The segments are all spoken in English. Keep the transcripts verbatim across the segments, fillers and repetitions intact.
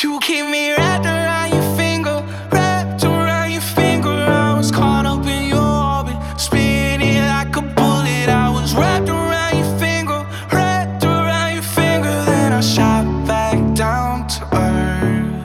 You keep me wrapped around your finger, wrapped around your finger. I was caught up in your orbit, spinning like a bullet. I was wrapped around your finger, wrapped around your finger. Then I shot back down to earth.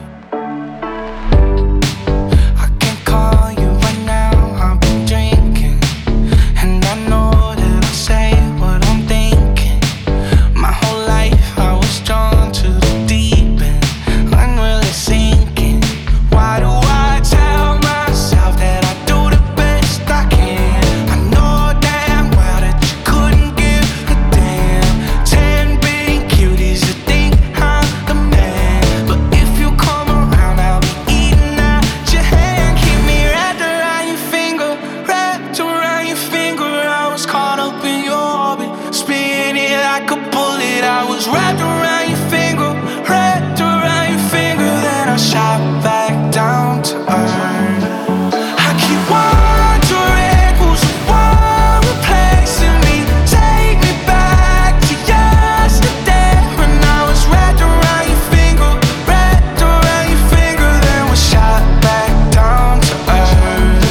I can call you right now, I've been drinking, and I know that I say what I'm thinking. My whole life I was drawn to the deep end, unreally sinking. Why do I tell myself that I do the best I can? I know damn well that you couldn't give a damn. Ten billion cuties that think I'm the man, but if you come around I'll be eating out your hand. Keep me wrapped around your finger, wrapped around your finger. I was caught up in your orbit, spinning like a bullet. I was wrapped around your finger, wrapped around your finger. Then I shot back down to earth. I keep wondering who's the one replacing me. Take me back to yesterday when I was wrapped around your finger, wrapped around your finger. Then we shot back down to earth.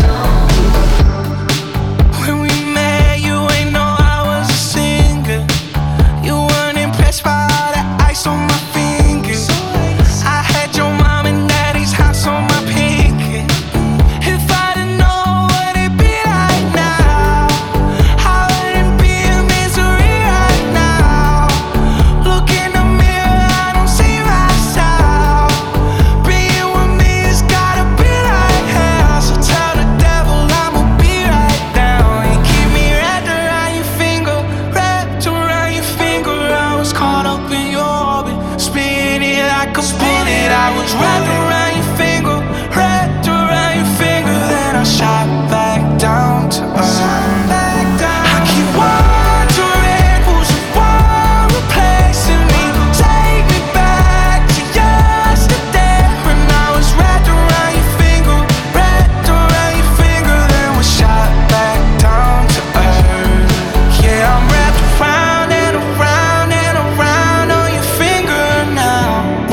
When we met, you ain't know I was a singer. You weren't impressed by all the ice on my fingers. I had your mom and daddy's house on my pinky. If I didn't know what it'd be like now, I wouldn't be in misery right now. Look in the mirror, I don't see myself. Being with me has gotta be like hell. So tell the devil I'ma be right down. You keep me wrapped around your finger, wrapped around your finger. I was caught up in your orbit, spinning like a bullet. I was wrapped around your finger, wrapped around your finger. Then I shot back down to earth. I keep wondering who's the one replacing me. Take me back to yesterday when I was wrapped around your finger, wrapped around your finger. Then we shot back down to earth. Yeah, I'm wrapped around and around and around on your finger now.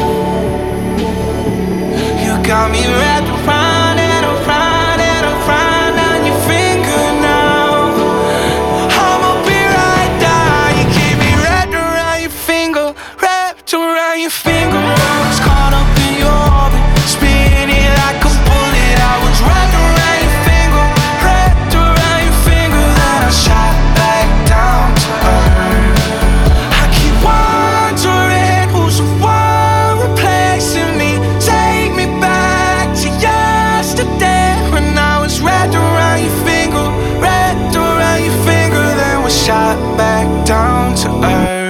You got me wrapped around and around and around on your finger now. I'ma be right down. You keep me wrapped around your finger, wrapped around your finger. I was caught up in your orbit, spinning like a bullet. I was wrapped around your finger, wrapped around your finger. Then I shot back down to earth. I keep wondering who's the one replacing me. Take me back to yesterday when I was wrapped around your finger, wrapped around your finger. Then we shot back down to earth.